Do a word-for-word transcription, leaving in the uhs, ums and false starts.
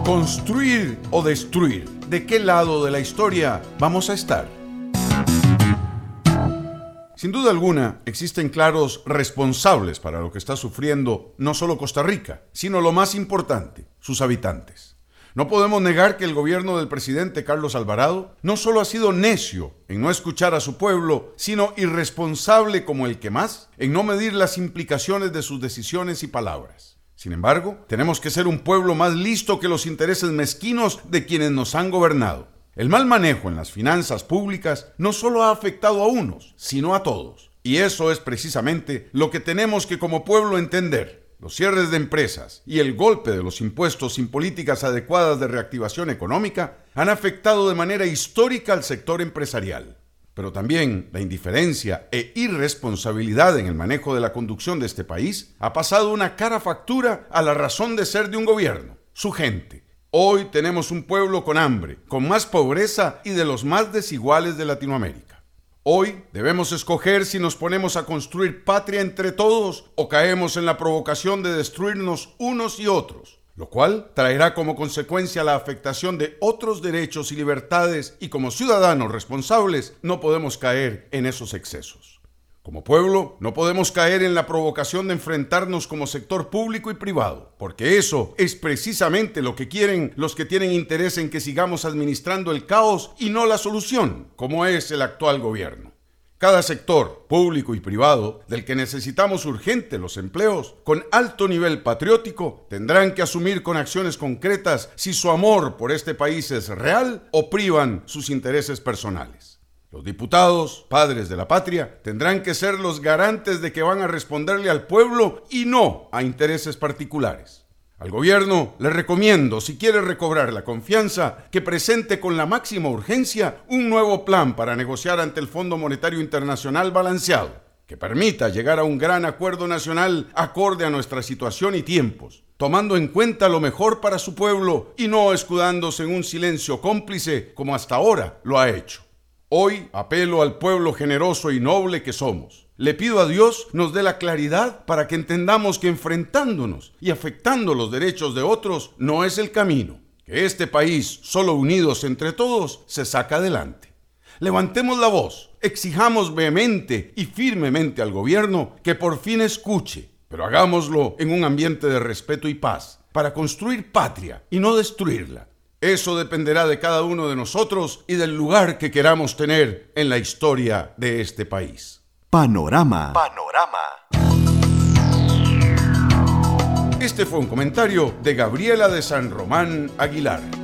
¿Construir o destruir? ¿De qué lado de la historia vamos a estar? Sin duda alguna, existen claros responsables para lo que está sufriendo no solo Costa Rica, sino lo más importante, sus habitantes. No podemos negar que el gobierno del presidente Carlos Alvarado no solo ha sido necio en no escuchar a su pueblo, sino irresponsable como el que más en no medir las implicaciones de sus decisiones y palabras. Sin embargo, tenemos que ser un pueblo más listo que los intereses mezquinos de quienes nos han gobernado. El mal manejo en las finanzas públicas no solo ha afectado a unos, sino a todos. Y eso es precisamente lo que tenemos que como pueblo entender. Los cierres de empresas y el golpe de los impuestos sin políticas adecuadas de reactivación económica han afectado de manera histórica al sector empresarial. Pero también la indiferencia e irresponsabilidad en el manejo de la conducción de este país ha pasado una cara factura a la razón de ser de un gobierno, su gente. Hoy tenemos un pueblo con hambre, con más pobreza y de los más desiguales de Latinoamérica. Hoy debemos escoger si nos ponemos a construir patria entre todos o caemos en la provocación de destruirnos unos y otros, lo cual traerá como consecuencia la afectación de otros derechos y libertades, y como ciudadanos responsables no podemos caer en esos excesos. Como pueblo, no podemos caer en la provocación de enfrentarnos como sector público y privado, porque eso es precisamente lo que quieren los que tienen interés en que sigamos administrando el caos y no la solución, como es el actual gobierno. Cada sector, público y privado, del que necesitamos urgente los empleos, con alto nivel patriótico, tendrán que asumir con acciones concretas si su amor por este país es real o privan sus intereses personales. Los diputados, padres de la patria, tendrán que ser los garantes de que van a responderle al pueblo y no a intereses particulares. Al gobierno le recomiendo, si quiere recobrar la confianza, que presente con la máxima urgencia un nuevo plan para negociar ante el Fondo Monetario Internacional balanceado, que permita llegar a un gran acuerdo nacional acorde a nuestra situación y tiempos, tomando en cuenta lo mejor para su pueblo y no escudándose en un silencio cómplice como hasta ahora lo ha hecho. Hoy apelo al pueblo generoso y noble que somos. Le pido a Dios nos dé la claridad para que entendamos que enfrentándonos y afectando los derechos de otros no es el camino, que este país, solo unidos entre todos, se saca adelante. Levantemos la voz, exijamos vehemente y firmemente al gobierno que por fin escuche, pero hagámoslo en un ambiente de respeto y paz, para construir patria y no destruirla. Eso dependerá de cada uno de nosotros y del lugar que queramos tener en la historia de este país. Panorama. Panorama. Este fue un comentario de Gabriela de San Román Aguilar.